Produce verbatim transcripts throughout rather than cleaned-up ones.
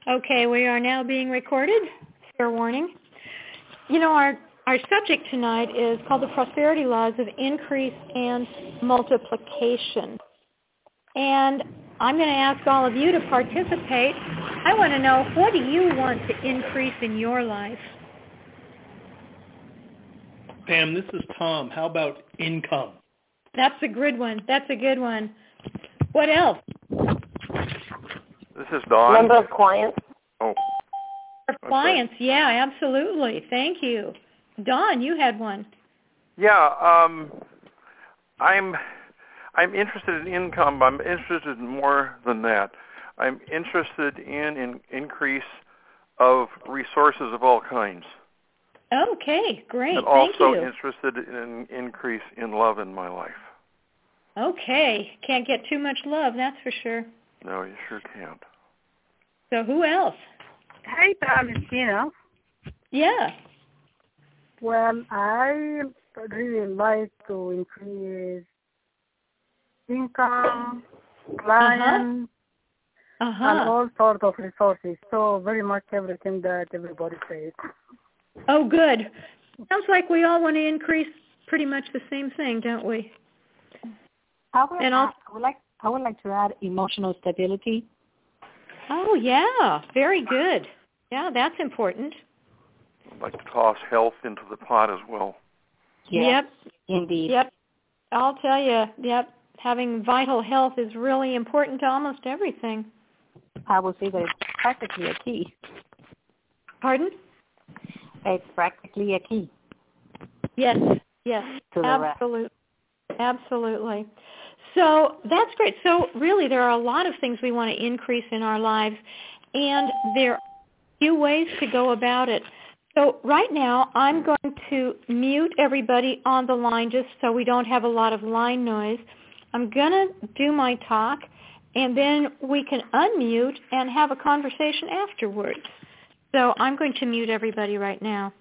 Okay, we are now being recorded. Fair warning. You know, our, our subject tonight is called the prosperity laws of increase and multiplication. And I'm going to ask all of you to participate. I want to know, what do you want to increase in your life? Pam, this is Tom. How about income? That's a good one. That's a good one. What else? This is Don. Number of clients. Oh. Clients, okay. Yeah, absolutely. Thank you. Don, you had one. Yeah, um, I'm I'm interested in income, but I'm interested in more than that. I'm interested in an increase of resources of all kinds. Okay, great. And Thank also you. interested in an increase in love in my life. Okay, can't get too much love, that's for sure. No, you sure can't. So who else? Hey, Tom, it's Gina. Yeah. Well, I really like to increase income, clients, uh-huh. Uh-huh. and all sorts of resources. So very much everything that everybody says. Oh, good. Sounds like we all want to increase pretty much the same thing, don't we? I would, and I, I would like I would like to add emotional stability. Oh, yeah. Very good. Yeah, that's important. I'd like to toss health into the pot as well. Yes, yep. Indeed. Yep. I'll tell you, yep, having vital health is really important to almost everything. I would say that it's practically a key. Pardon? It's practically a key. Yes, yes, absolutely. Absolutely. So that's great. So really there are a lot of things we want to increase in our lives, and there are a few ways to go about it. So right now I'm going to mute everybody on the line just so we don't have a lot of line noise. I'm going to do my talk, and then we can unmute and have a conversation afterwards. So I'm going to mute everybody right now.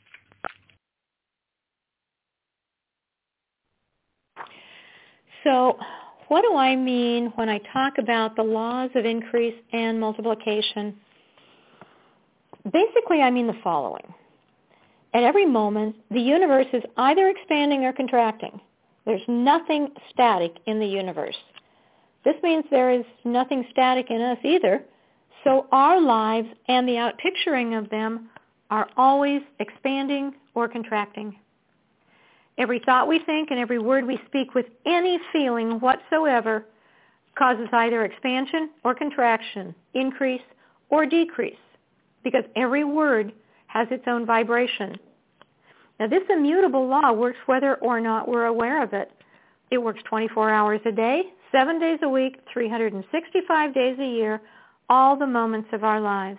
So what do I mean when I talk about the laws of increase and multiplication? Basically, I mean the following. At every moment, the universe is either expanding or contracting. There's nothing static in the universe. This means there is nothing static in us either. So our lives and the outpicturing of them are always expanding or contracting. Every thought we think and every word we speak with any feeling whatsoever causes either expansion or contraction, increase or decrease, because every word has its own vibration. Now, this immutable law works whether or not we're aware of it. It works twenty-four hours a day, seven days a week, three hundred sixty-five days a year, all the moments of our lives.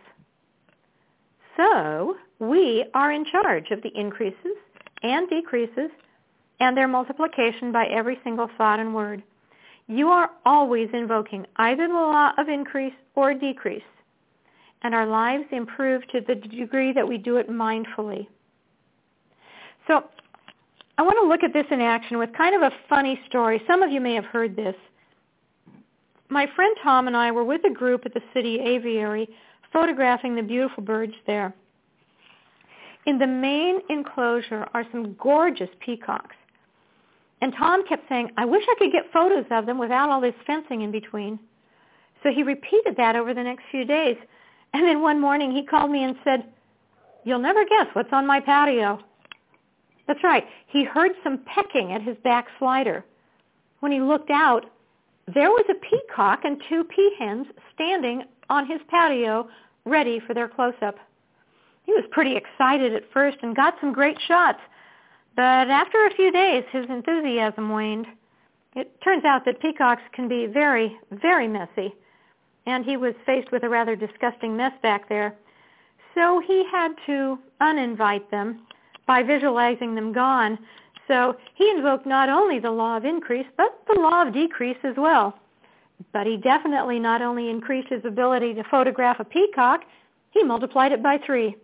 So we are in charge of the increases and decreases and their multiplication by every single thought and word. You are always invoking either the law of increase or decrease, and our lives improve to the degree that we do it mindfully. So I want to look at this in action with kind of a funny story. Some of you may have heard this. My friend Tom and I were with a group at the city aviary photographing the beautiful birds there. In the main enclosure are some gorgeous peacocks. And Tom kept saying, I wish I could get photos of them without all this fencing in between. So he repeated that over the next few days. And then one morning he called me and said, you'll never guess what's on my patio. That's right. He heard some pecking at his back slider. When he looked out, there was a peacock and two peahens standing on his patio ready for their close-up. He was pretty excited at first and got some great shots. But after a few days, his enthusiasm waned. It turns out that peacocks can be very, very messy, and he was faced with a rather disgusting mess back there. So he had to uninvite them by visualizing them gone. So he invoked not only the law of increase, but the law of decrease as well. But he definitely not only increased his ability to photograph a peacock, he multiplied it by three.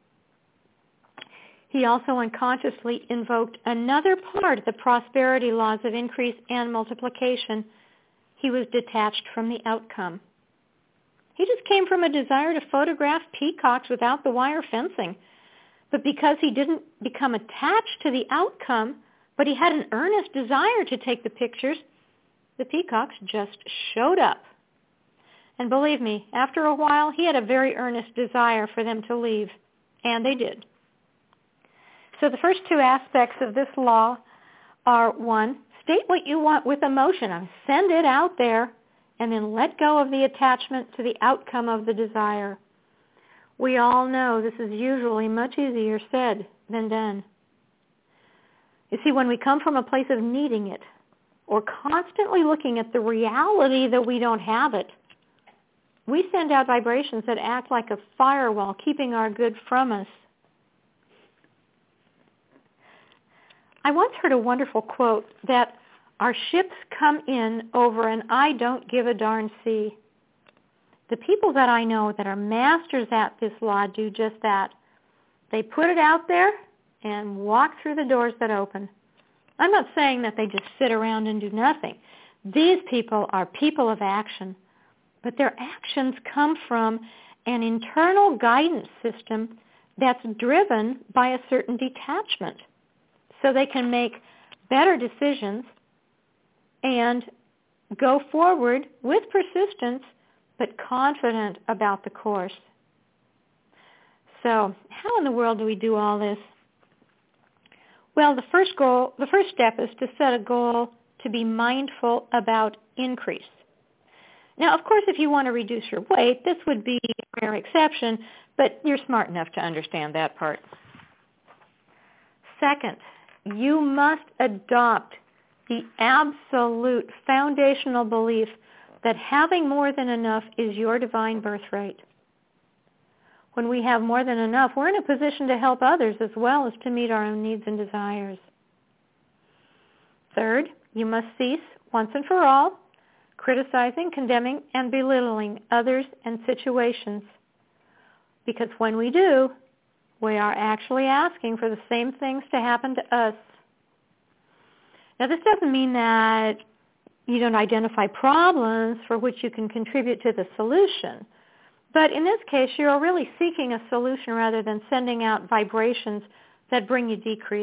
He also unconsciously invoked another part of the prosperity laws of increase and multiplication. He was detached from the outcome. He just came from a desire to photograph peacocks without the wire fencing. But because he didn't become attached to the outcome, but he had an earnest desire to take the pictures, the peacocks just showed up. And believe me, after a while, he had a very earnest desire for them to leave, and they did. So the first two aspects of this law are, one, state what you want with emotion, and send it out there, and then let go of the attachment to the outcome of the desire. We all know this is usually much easier said than done. You see, when we come from a place of needing it, or constantly looking at the reality that we don't have it, we send out vibrations that act like a firewall, keeping our good from us. I once heard a wonderful quote that our ships come in over an I don't give a darn sea. The people that I know that are masters at this law do just that. They put it out there and walk through the doors that open. I'm not saying that they just sit around and do nothing. These people are people of action, but their actions come from an internal guidance system that's driven by a certain detachment, so they can make better decisions and go forward with persistence, but confident about the course. So how in the world do we do all this? Well, the first goal, the first step is to set a goal to be mindful about increase. Now, of course, if you want to reduce your weight, this would be a rare exception, but you're smart enough to understand that part. Second, you must adopt the absolute foundational belief that having more than enough is your divine birthright. When we have more than enough, we're in a position to help others as well as to meet our own needs and desires. Third, you must cease, once and for all, criticizing, condemning, and belittling others and situations. Because when we do, we are actually asking for the same things to happen to us. Now, this doesn't mean that you don't identify problems for which you can contribute to the solution. But in this case, you're really seeking a solution rather than sending out vibrations that bring you decrease.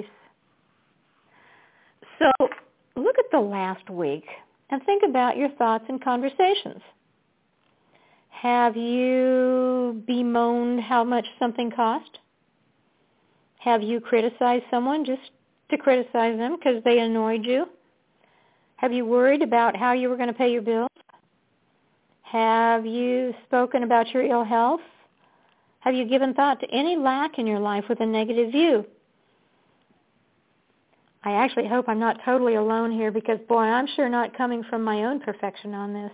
So look at the last week and think about your thoughts and conversations. Have you bemoaned how much something cost? Have you criticized someone just to criticize them because they annoyed you? Have you worried about how you were going to pay your bills? Have you spoken about your ill health? Have you given thought to any lack in your life with a negative view? I actually hope I'm not totally alone here because, boy, I'm sure not coming from my own perfection on this.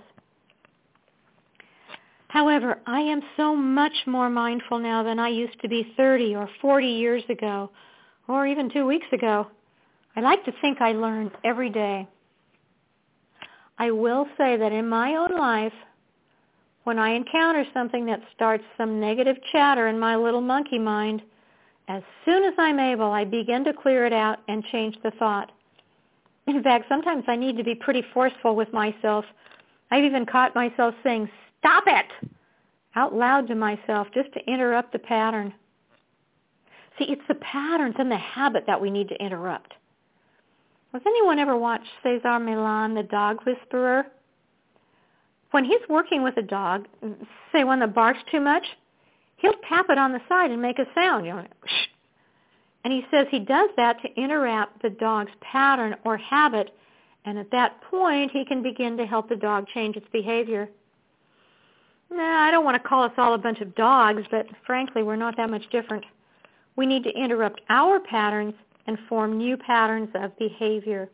However, I am so much more mindful now than I used to be thirty or forty years ago, or even two weeks ago. I like to think I learn every day. I will say that in my own life, when I encounter something that starts some negative chatter in my little monkey mind, as soon as I'm able, I begin to clear it out and change the thought. In fact, sometimes I need to be pretty forceful with myself. I've even caught myself saying, "Stop it!" out loud to myself just to interrupt the pattern. See, it's the patterns and the habit that we need to interrupt. Has anyone ever watched Cesar Millan, the dog whisperer? When he's working with a dog, say one that barks too much, he'll tap it on the side and make a sound, you know, shh. And he says he does that to interrupt the dog's pattern or habit, and at that point he can begin to help the dog change its behavior. Nah, I don't want to call us all a bunch of dogs, but frankly, we're not that much different. We need to interrupt our patterns and form new patterns of behavior.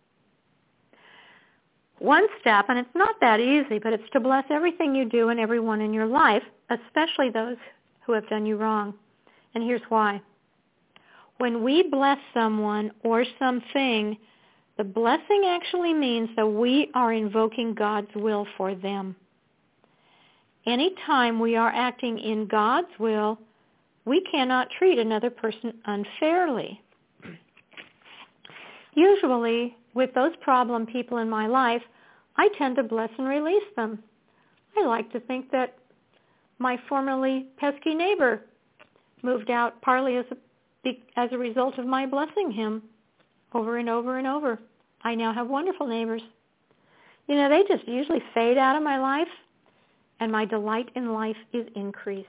One step, and it's not that easy, but it's to bless everything you do and everyone in your life, especially those who have done you wrong. And here's why. When we bless someone or something, the blessing actually means that we are invoking God's will for them. Anytime we are acting in God's will, we cannot treat another person unfairly. Usually, with those problem people in my life, I tend to bless and release them. I like to think that my formerly pesky neighbor moved out partly as a, as a result of my blessing him over and over and over. I now have wonderful neighbors. You know, they just usually fade out of my life, and my delight in life is increased.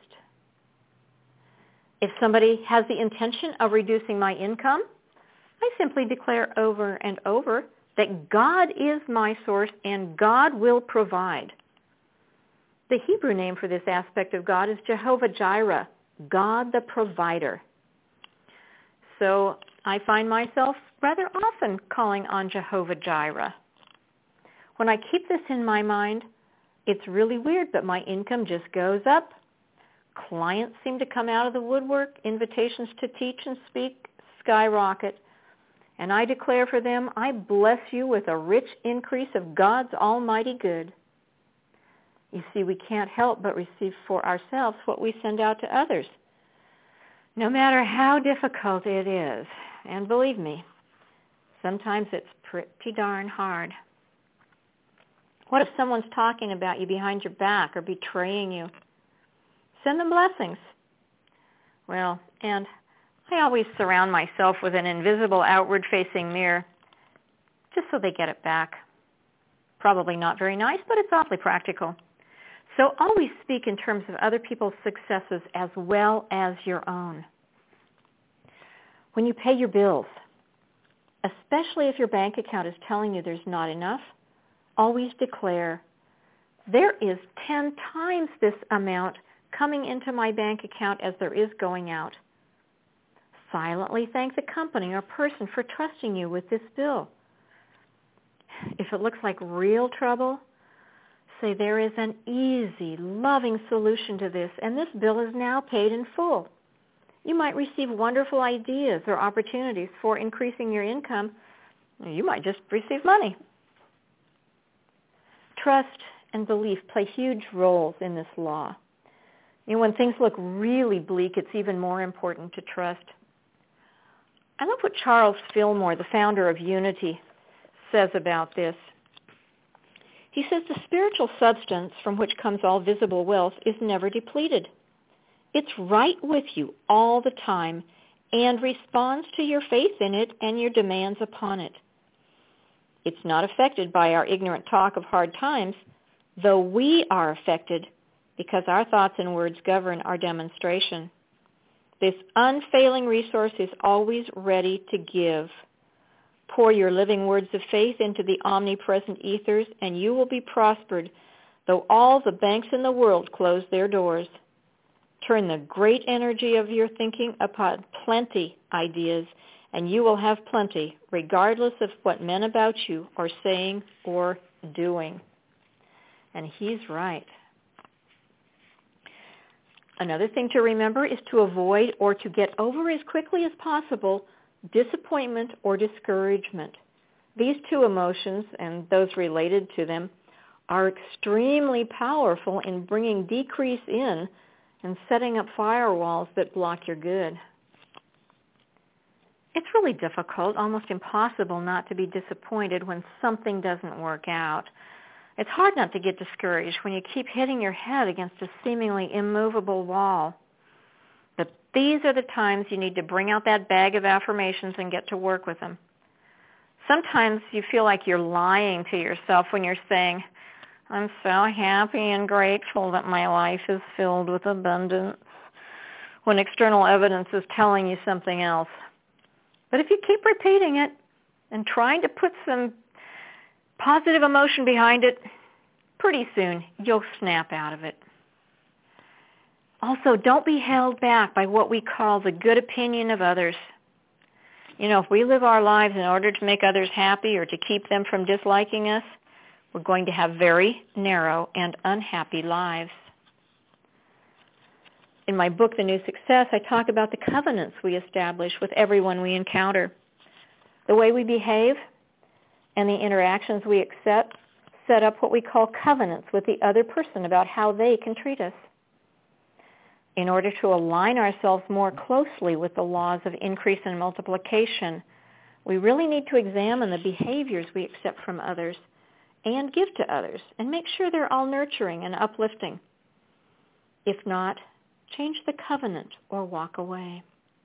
If somebody has the intention of reducing my income, I simply declare over and over that God is my source and God will provide. The Hebrew name for this aspect of God is Jehovah Jireh, God the provider. So I find myself rather often calling on Jehovah Jireh. When I keep this in my mind, it's really weird, but my income just goes up. Clients seem to come out of the woodwork. Invitations to teach and speak skyrocket. And I declare for them, I bless you with a rich increase of God's almighty good. You see, we can't help but receive for ourselves what we send out to others, no matter how difficult it is. And believe me, sometimes it's pretty darn hard. What if someone's talking about you behind your back or betraying you? Send them blessings. Well, and I always surround myself with an invisible outward-facing mirror just so they get it back. Probably not very nice, but it's awfully practical. So always speak in terms of other people's successes as well as your own. When you pay your bills, especially if your bank account is telling you there's not enough, always declare, there is ten times this amount coming into my bank account as there is going out. Silently thank the company or person for trusting you with this bill. If it looks like real trouble, say there is an easy, loving solution to this, and this bill is now paid in full. You might receive wonderful ideas or opportunities for increasing your income. You might just receive money. Trust and belief play huge roles in this law. You know, when things look really bleak, it's even more important to trust. I love what Charles Fillmore, the founder of Unity, says about this. He says the spiritual substance from which comes all visible wealth is never depleted. It's right with you all the time and responds to your faith in it and your demands upon it. It's not affected by our ignorant talk of hard times, though we are affected because our thoughts and words govern our demonstration. This unfailing resource is always ready to give. Pour your living words of faith into the omnipresent ethers, and you will be prospered, though all the banks in the world close their doors. Turn the great energy of your thinking upon plenty ideas, and you will have plenty, regardless of what men about you are saying or doing. And he's right. Another thing to remember is to avoid or to get over as quickly as possible disappointment or discouragement. These two emotions and those related to them are extremely powerful in bringing decrease in and setting up firewalls that block your good. It's really difficult, almost impossible not to be disappointed when something doesn't work out. It's hard not to get discouraged when you keep hitting your head against a seemingly immovable wall. But these are the times you need to bring out that bag of affirmations and get to work with them. Sometimes you feel like you're lying to yourself when you're saying, I'm so happy and grateful that my life is filled with abundance, when external evidence is telling you something else. But if you keep repeating it and trying to put some positive emotion behind it, pretty soon you'll snap out of it. Also, don't be held back by what we call the good opinion of others. You know, if we live our lives in order to make others happy or to keep them from disliking us, we're going to have very narrow and unhappy lives. In my book, The New Success, I talk about the covenants we establish with everyone we encounter. The way we behave and the interactions we accept set up what we call covenants with the other person about how they can treat us. In order to align ourselves more closely with the laws of increase and multiplication, we really need to examine the behaviors we accept from others and give to others and make sure they're all nurturing and uplifting. If not, change the covenant or walk away.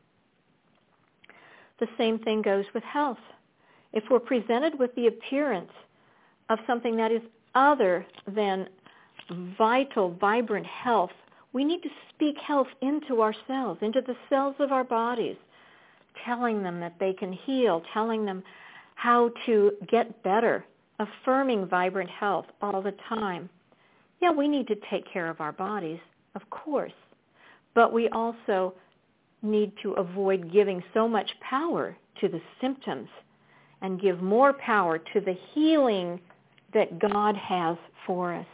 The same thing goes with health. If we're presented with the appearance of something that is other than vital, vibrant health, we need to speak health into ourselves, into the cells of our bodies, telling them that they can heal, telling them how to get better, affirming vibrant health all the time. Yeah, we need to take care of our bodies, of course, but we also need to avoid giving so much power to the symptoms and give more power to the healing that God has for us.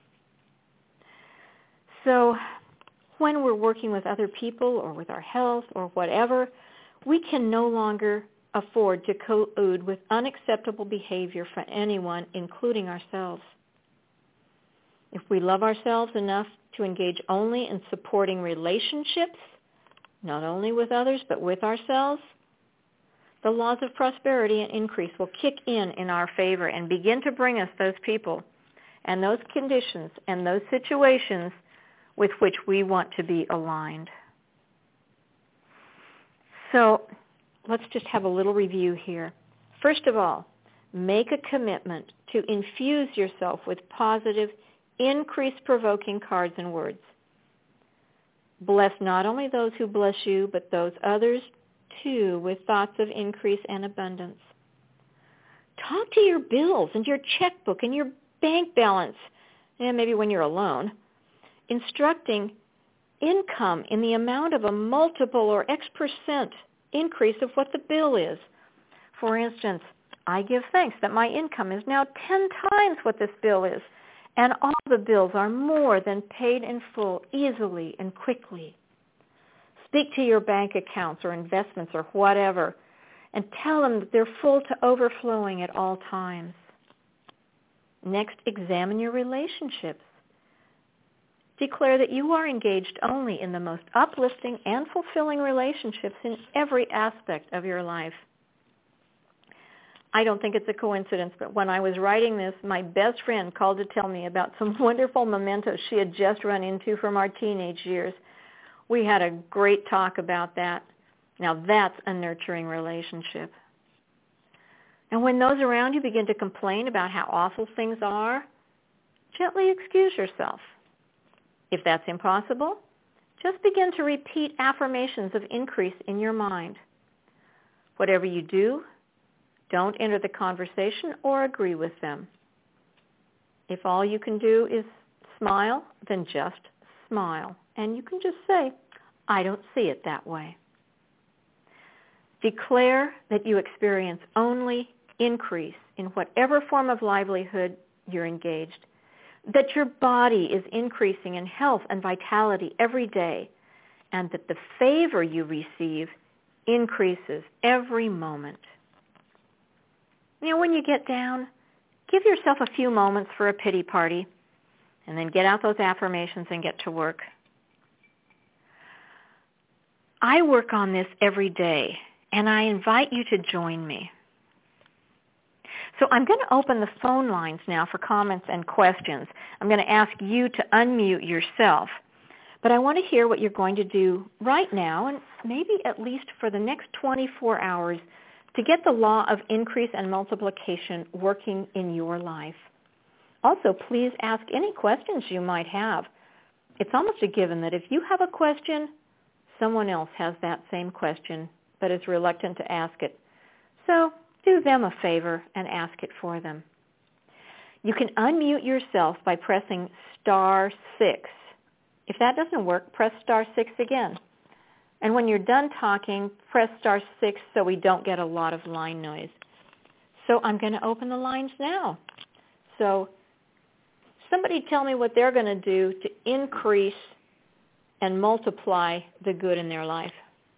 So when we're working with other people or with our health or whatever, we can no longer afford to collude with unacceptable behavior for anyone, including ourselves. If we love ourselves enough to engage only in supporting relationships, not only with others but with ourselves, the laws of prosperity and increase will kick in in our favor and begin to bring us those people and those conditions and those situations with which we want to be aligned. So let's just have a little review here. First of all, make a commitment to infuse yourself with positive, increase-provoking cards and words. Bless not only those who bless you, but those others too with thoughts of increase and abundance. Talk to your bills and your checkbook and your bank balance, and maybe when you're alone, instructing income in the amount of a multiple or X percent increase of what the bill is. For instance, I give thanks that my income is now ten times what this bill is, and all the bills are more than paid in full, easily and quickly. Speak to your bank accounts or investments or whatever, and tell them that they're full to overflowing at all times. Next, examine your relationships. Declare that you are engaged only in the most uplifting and fulfilling relationships in every aspect of your life. I don't think it's a coincidence, but when I was writing this, my best friend called to tell me about some wonderful mementos she had just run into from our teenage years. We had a great talk about that. Now that's a nurturing relationship. And when those around you begin to complain about how awful things are, gently excuse yourself. If that's impossible, just begin to repeat affirmations of increase in your mind. Whatever you do, don't enter the conversation or agree with them. If all you can do is smile, then just smile. And you can just say, I don't see it that way. Declare that you experience only increase in whatever form of livelihood you're engaged, that your body is increasing in health and vitality every day, and that the favor you receive increases every moment. You know, when you get down, give yourself a few moments for a pity party, and then get out those affirmations and get to work. I work on this every day, and I invite you to join me. So I'm going to open the phone lines now for comments and questions. I'm going to ask you to unmute yourself. But I want to hear what you're going to do right now, and maybe at least for the next twenty-four hours, to get the law of increase and multiplication working in your life. Also, please ask any questions you might have. It's almost a given that if you have a question, someone else has that same question but is reluctant to ask it. So do them a favor and ask it for them. You can unmute yourself by pressing star six. If that doesn't work, press star six again. And when you're done talking, press star six so we don't get a lot of line noise. So I'm going to open the lines now. So somebody tell me what they're going to do to increase and multiply the good in their life.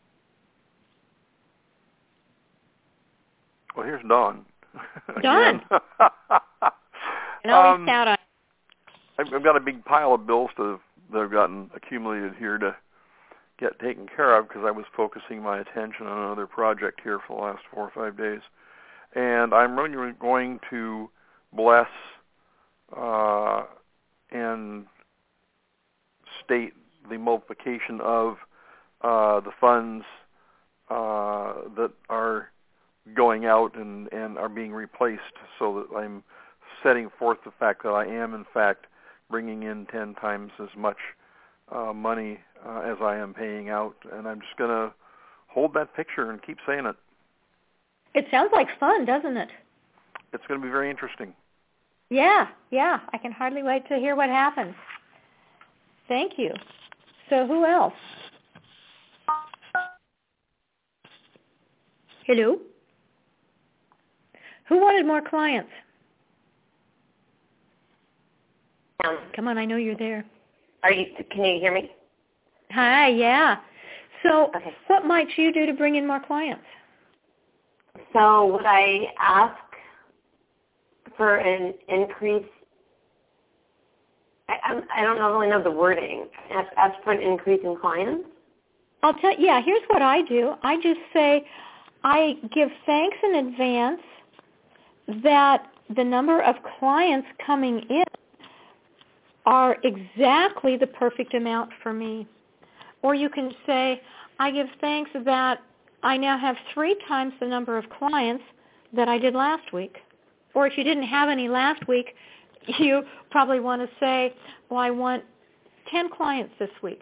Well, here's Dawn. Dawn. And always um, count on. I've got a big pile of bills to, that have gotten accumulated here to get taken care of because I was focusing my attention on another project here for the last four or five days. And I'm really going to bless uh, and state the multiplication of uh, the funds uh, that are going out and, and are being replaced, so that I'm setting forth the fact that I am, in fact, bringing in ten times as much uh, money uh, as I am paying out. And I'm just going to hold that picture and keep saying it. It sounds like fun, doesn't it? It's going to be very interesting. Yeah, yeah. I can hardly wait to hear what happens. Thank you. So who else? Hello? Who wanted more clients? Um, Come on, I know you're there. are you? Can you hear me? Hi, yeah. So Okay. what might you do to bring in more clients? So would I ask for an increase? I, I'm, I don't really know the wording. Ask, ask for an increase in clients? I'll tell yeah, here's what I do. I just say I give thanks in advance that the number of clients coming in are exactly the perfect amount for me. Or you can say, I give thanks that I now have three times the number of clients that I did last week. Or if you didn't have any last week, you probably want to say, well, I want ten clients this week.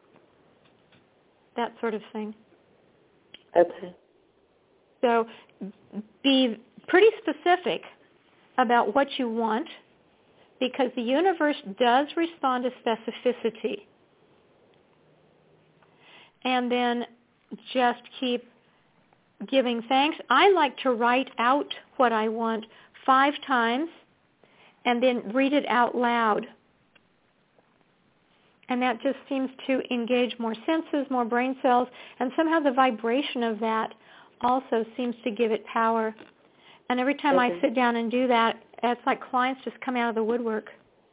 That sort of thing. Okay. So be pretty specific about what you want, because the universe does respond to specificity. And then just keep giving thanks. I like to write out what I want five times and then read it out loud. And that just seems to engage more senses, more brain cells, and somehow the vibration of that also seems to give it power. And every time Okay. I sit down and do that, it's like clients just come out of the woodwork.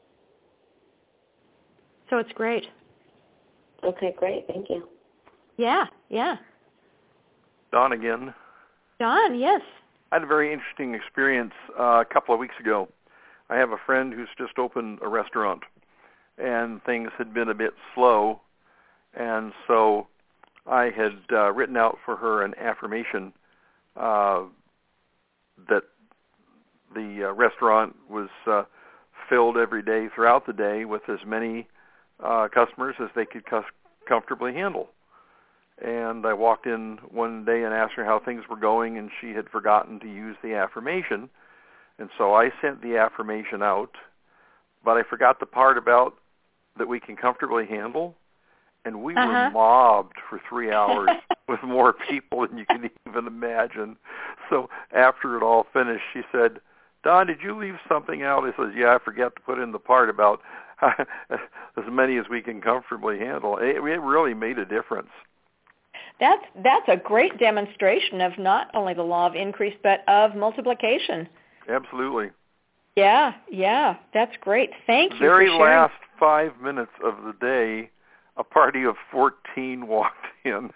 So it's great. Okay, great. Thank you. Yeah, yeah. Don again. Don, yes. I had a very interesting experience uh, a couple of weeks ago. I have a friend who's just opened a restaurant, and things had been a bit slow, and so I had uh, written out for her an affirmation uh, that the uh, restaurant was uh, filled every day throughout the day with as many uh, customers as they could cus- comfortably handle. And I walked in one day and asked her how things were going, and she had forgotten to use the affirmation. And so I sent the affirmation out, but I forgot the part about that we can comfortably handle. And we uh-huh. were mobbed for three hours with more people than you can even imagine. So after it all finished, she said, Don, did you leave something out? I said, yeah, I forgot to put in the part about as many as we can comfortably handle. It, it really made a difference. That's that's a great demonstration of not only the law of increase, but of multiplication. Absolutely. Yeah, yeah, that's great. Thank you Very for sharing. last five minutes of the day, a party of fourteen walked in.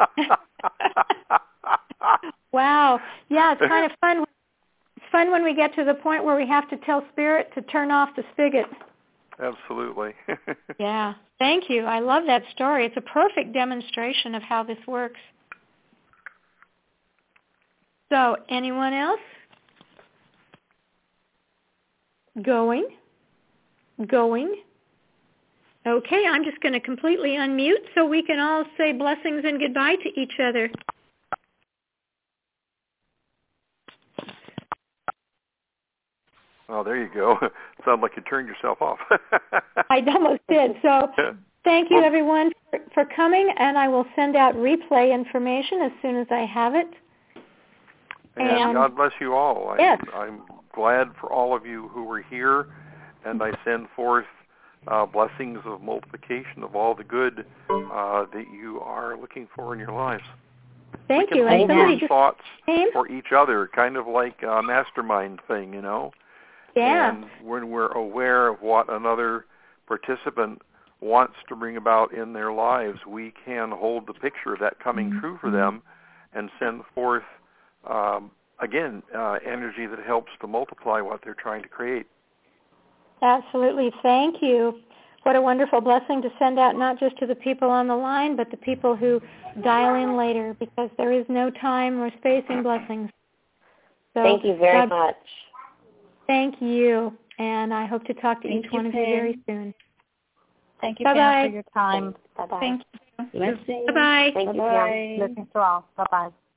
Wow. Yeah, it's kind of fun. It's fun when we get to the point where we have to tell Spirit to turn off the spigot. Absolutely. Yeah. Thank you. I love that story. It's a perfect demonstration of how this works. So, anyone else? Going? Going? Okay, I'm just going to completely unmute so we can all say blessings and goodbye to each other. Oh, there you go. Sounds like you turned yourself off. I almost did. So thank you, Well, everyone, for, for coming, and I will send out replay information as soon as I have it. And, And- God bless you all. Yes. I'm, I'm glad for all of you who were here, and I send forth uh, blessings of multiplication of all the good uh, that you are looking for in your lives. Thank we you. can And hold somebody those just thoughts came. for each other, kind of like a mastermind thing, you know? Yeah. And when we're aware of what another participant wants to bring about in their lives, we can hold the picture of that coming Mm-hmm. true for them and send forth, um, again, uh, energy that helps to multiply what they're trying to create. Absolutely. Thank you. What a wonderful blessing to send out not just to the people on the line, but the people who dial in later, because there is no time or space in blessings. So Thank you very God, much. Thank you, and I hope to talk to Thank each you, one of you Pam. very soon. Thank you, Bye-bye. Pam, for your time. Bye-bye. Thank you. Blessings. Bye-bye. Thank you, Bye-bye. Pam. Blessings to all. Bye-bye.